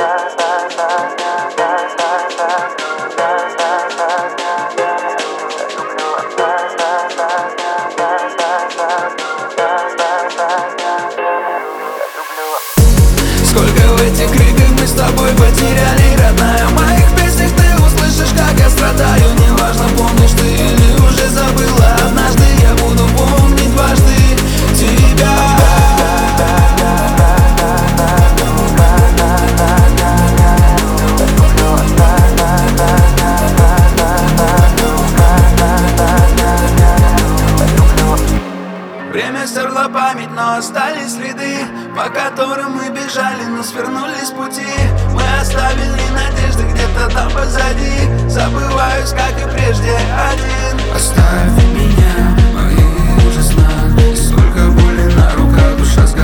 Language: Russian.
Сколько в этих криках мы с тобой потеряли, родная. В моих песнях ты услышишь, как я страдаю. Неважно, помнишь ты или уже забыла. Однажды я буду помнить дважды тебя. Время стерло память, но остались следы, по которым мы бежали, но свернули с пути. Мы оставили надежды где-то там позади. Забываюсь, как и прежде, один. Оставь меня в моих же снах. Столько боли на руках, душа